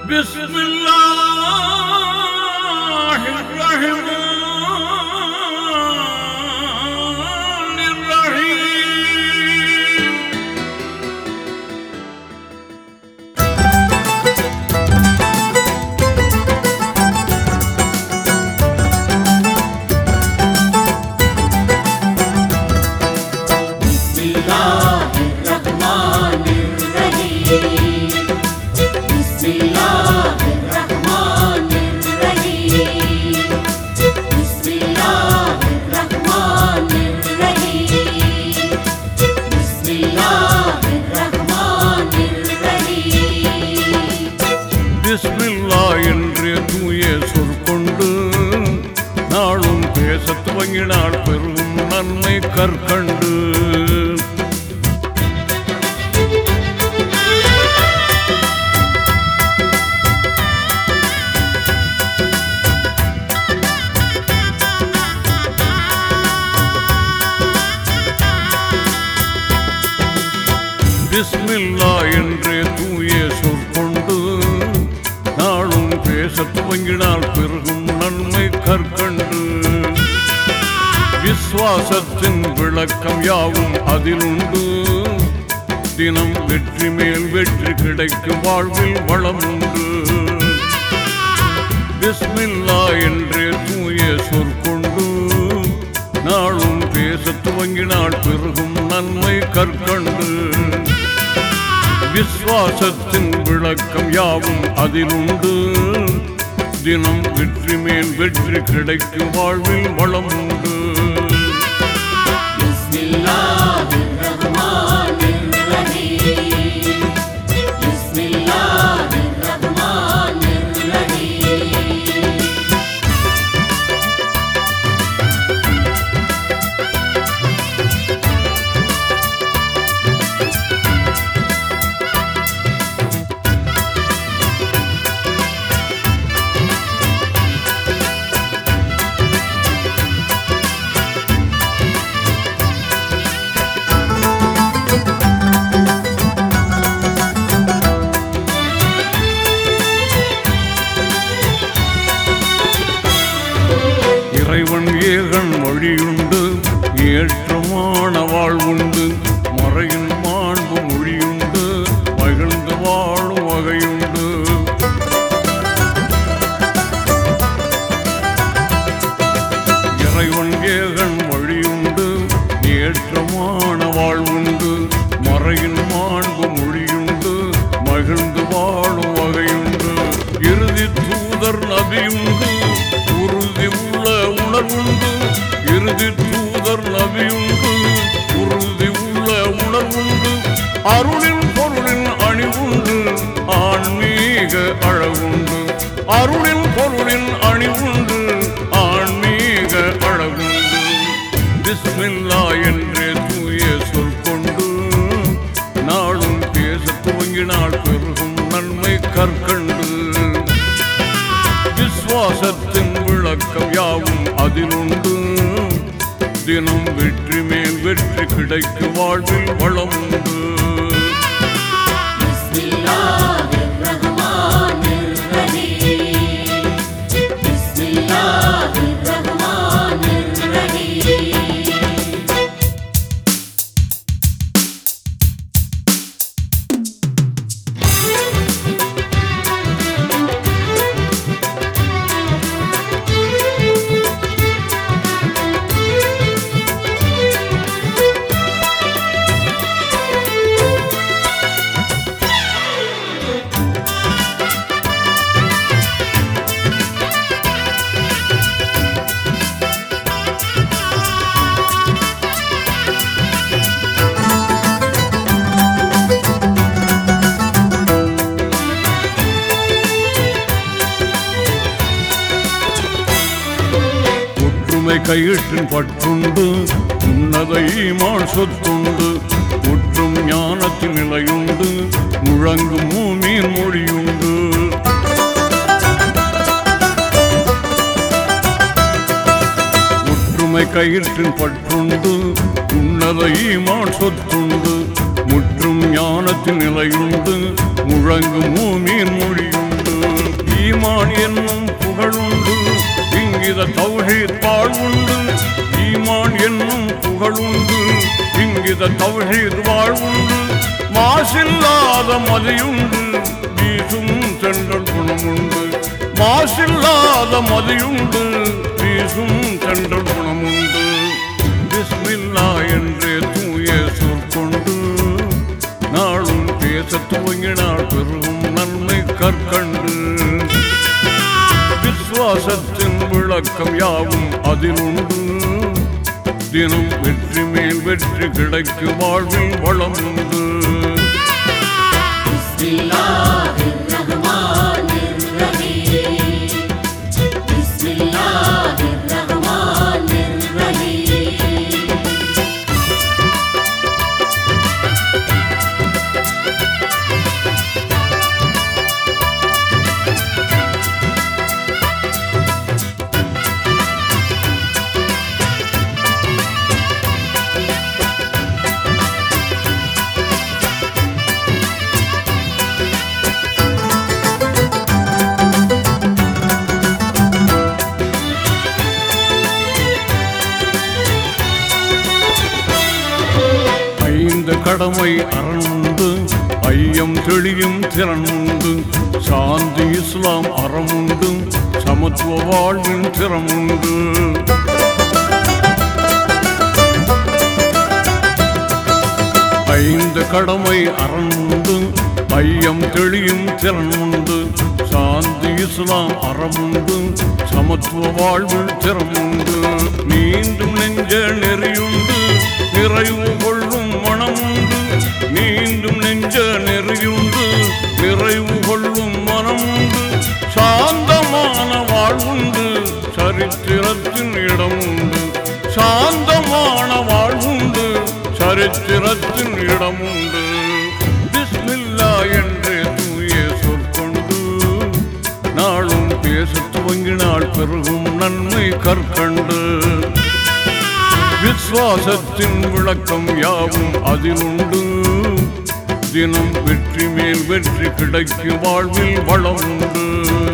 بسم الله الرحمن الرحيم. بسم الله الرحمن الرحيم. بسم الله الرحمن الرحيم. بسم الله الرحمن الرحيم. بسم الله الرحمن الرحيم. பிஸ்மில்லாஹ் என்று தூய சொற்கொண்டு நாளும் பேசத் துவங்கினால் பெரும் நன்மை கற்கண்டு. பிஸ்மில்லாஹ் என்று தூய சொற்கொண்டு நாளும் பேசத் துவங்கினால் பெருகும் நன்மை கற்கண்டு. விசுவாசத்தின் விளக்கம் யாவும் அதிலுண்டு. தினம் வெற்றி மேல் வெற்றி கிடைக்கும் வாழ்வில் வளம் உண்டு. பிஸ்மில்லாஹ் என்று தூய சொற்கொண்டு நாளும் பேசத் துவங்கினால் பெருகும் நன்மை கற்கண்டு. விசுவாசத்தின் விளக்கம் யாவும் அதிலுண்டு. தினம் வெற்றி மேல் வெற்றி கிடைக்கும் வாழ்வில் வளம் உண்டு. بسم الله الرحمن الرحيم. بسم الله الرحمن الرحيم. இறைவன் ஏகன் மொழியுண்டு, ஏற்றமான வாழ்வுண்டு. மறையின் மாண்பு மொழியுண்டு, மகிழ்ந்து வாழும் வகையுண்டு. இறைவன் ஏகன் மொழியுண்டு, ஏற்றமான வாழ்வுண்டு. மறையின் மாண்பு மொழியுண்டு, மகிழ்ந்து வாழும் வகையுண்டு. இறுதி தூதர் நபியுண்டு, உறுதி உள்ள உணர்வுண்டு. இறுதி தூதர் நபியுண்டு, உறுதி உள்ள உணர்வுண்டு. அருளின் பொருளின் அணிவுண்டு, ஆன்மீக அழகுண்டு. அருளின் பொருளின் அணிவுண்டு, ஆன்மீக அழகுண்டு. பிஸ்மில்லாஹ் என்றே தூய சொற்கொண்டு நாளும் பேசத் துவங்கினால் பெருகும் நன்மை கற்கண்டு. விசுவாசத்தின் விளக்கம் யாவும் அதிலுண்டு. தினம் வெற்றி மேல் வெற்றி கிடைக்கும் வாழ்வில் வளம் உண்டு. بسم الله الرحمن الرحيم. بسم الله الرحمن الرحيم. ஒற்றுமை கயிற்றின் பற்றுண்டு, உன்னத ஈமான் சொத்துண்டு. ஒற்றும் ஞானத்தின் நிலையுண்டு, முழங்கும் மூமீன் மொழியுண்டு. ஒற்றுமை கயிற்றின் பற்றுண்டு, உன்னத ஈமான் சொத்துண்டு. முற்றும் ஞானத்தின் நிலையுண்டு, முழங்கும் மூமீன் மொழியுண்டு. ஈமான் என்னும் புகழுண்டு இங்கித தௌஹீத் வாழ்வுண்டு ஈமான் என்னும் புகழுண்டு இங்கித தௌஹீத் வாழ்வுண்டு மாசில்லாத மதியுண்டு வீசும் சென்றல் குணமுண்டு மாசில்லாத மதியுண்டு வீசும் சென்றல் குணமுண்டு பிஸ்மில்லா என்றே தூய சொற்கொண்டு நாளும் பேச துவங்கினால் பெருகும் நன்மை கற்கண்டு விசுவாசத்தின் விளக்கம் யாவும் அதிலுண்டு தினம் வெற்றி மேல் வெற்றி கிடைக்கு வாழ்வில் வளம் உண்டு கடமை அறமுண்டு ஐயம் தெளியும் திறனுண்டு சாந்தி இஸ்லாம் அறமுண்டு சமத்துவ வாழ்வின் திறமுண்டு ஐந்து கடமை அறமுண்டு ஐயம் தெளியும் திறனுண்டு சாந்தி இஸ்லாம் அறமுண்டு சமத்துவ வாழ்வின் திறமுண்டு மீண்டும் நெஞ்ச நெறியுண்டு நிறைவு கொள்ளும் மனமுண்டு மீண்டும் நெஞ்ச நெறியுண்டு நிறைவு கொள்ளும் மனமுண்டு சாந்தமான வாழ்வுண்டு சரித்திரத்தின் இடமுண்டு சாந்தமான வாழ்வுண்டு சரித்திரத்தின் இடமுண்டு பிஸ்மில்லா என்றே தூய சொற்கொண்டு நாளும் பேச துவங்கினால் பெருகும் நன்மை கற்கண்டு விசுவாசத்தின் விளக்கம் யாவும் அதிலுண்டு தினம் வெற்றி மேல் வெற்றி கிடைக்கு வாழ்வில் வளம் உண்டு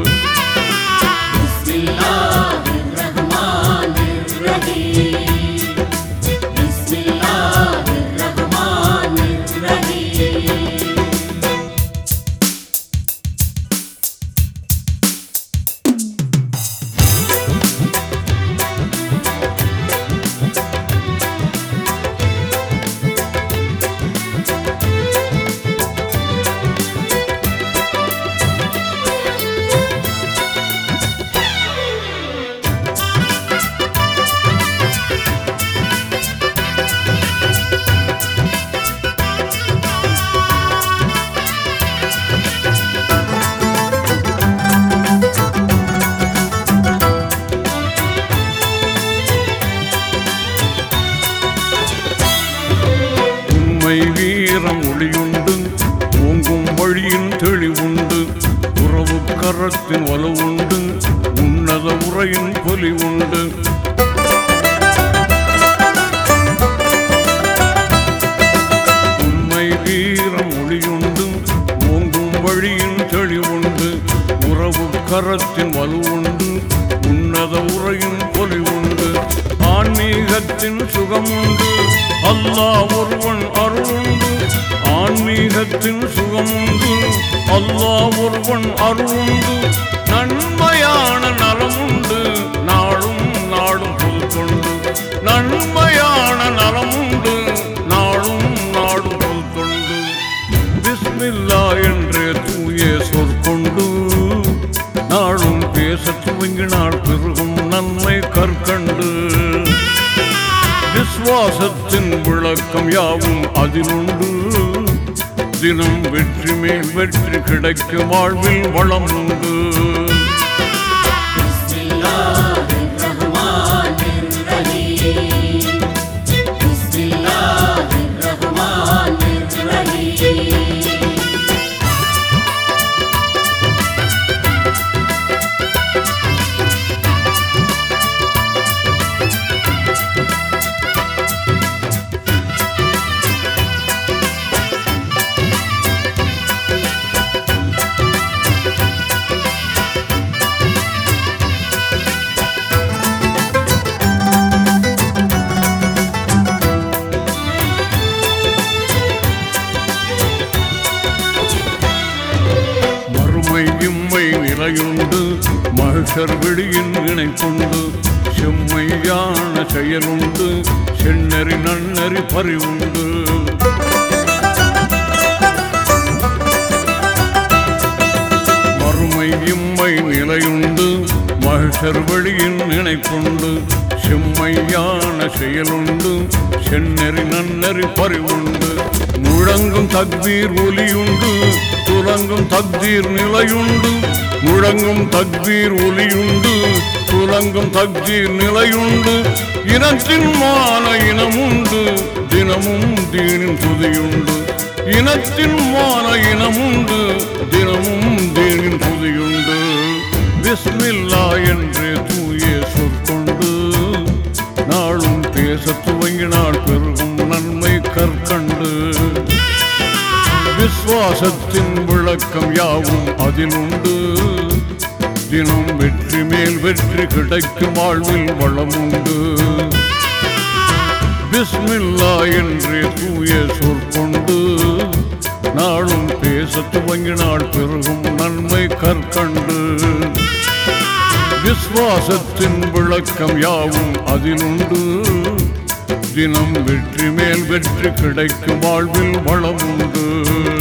வீரம் ஒளியுண்டு ஓங்கும் வழியின் தெளிவுண்டு உறவு கரத்தின் வலுவுண்டு உன்னத உரையின் பொலி உண்டு உண்மை வீரம் ஒளியுண்டு ஓங்கும் வழியின் தெளிவுண்டு உறவு கரத்தின் வலுவுண்டு உன்னத உரையின் பொலி உண்டு ஆன்மீகத்தின் சுகமுண்டு அல்லாஹ் ஒருவன் அருளுண்டு ஆன்மீகத்தின் சுகமுண்டு அல்லாஹ் ஒருவன் அருளுண்டு நன்மையான நலமுண்டு நாளும் நாடும் புதுக்கொண்டு நன்மையான நலமுண்டு நாளும் நாடும் புதுக்கொண்டு பிஸ்மில்லா என்றே தூய சொற்கொண்டு நாளும் பேச துவங்கினால் பெருகும் நன்மை கற்கண்டு விசுவாசத்தின் விளக்கம் யாவும் அதிலுண்டு தினம் வெற்றி மேல் வெற்றி கிடைக்க வாழ்வில் வளம் உண்டு நிலையுண்டு மகிஷர் வெளியின் இணைப்புண்டு செம்மையான செயலுண்டு செந்நெறி நன்னறி பறிவுண்டு மறுமை இம்மை நிலையுண்டு மகிஷர் வெளியின் இணைப்புண்டு செம்மையான செயலுண்டு செந்நெறி நன்னறி பறிவுண்டு முழங்கும் தக்பீர் ஒலியுண்டு துலங்கும் தக்தீர் நிலையுண்டு முழங்கும் தக்பீர் ஒலியுண்டு துலங்கும் தக்தீர் நிலையுண்டு இனத்தின் மான இனமுண்டு தினமும் தீனின் துதியுண்டு இனத்தின் மான இனமுண்டு தினமும் தீனின் துதியுண்டு பிஸ்மில்லா என்றே தூய சொற்கொண்டு நாளும் பேச துவங்கினால் பெருகும் நன்மை கற்கண்டு விசுவாசத்தின் விளக்கம் யாவும் அதிலுண்டு தினம் வெற்றி மேல் வெற்றி கிடைக்கும் வாழ்வில் வளமுண்டு பிஸ்மில்லா என்றே தூய சொற்கொண்டு நாளும் பேச துவங்கினால் பெருகும் நன்மை கற்கண்டு விசுவாசத்தின் விளக்கம் யாவும் அதிலுண்டு தினம் வெற்றி மேல் வெற்றி கிடைக்கும் வாழ்வில் வளமுண்டு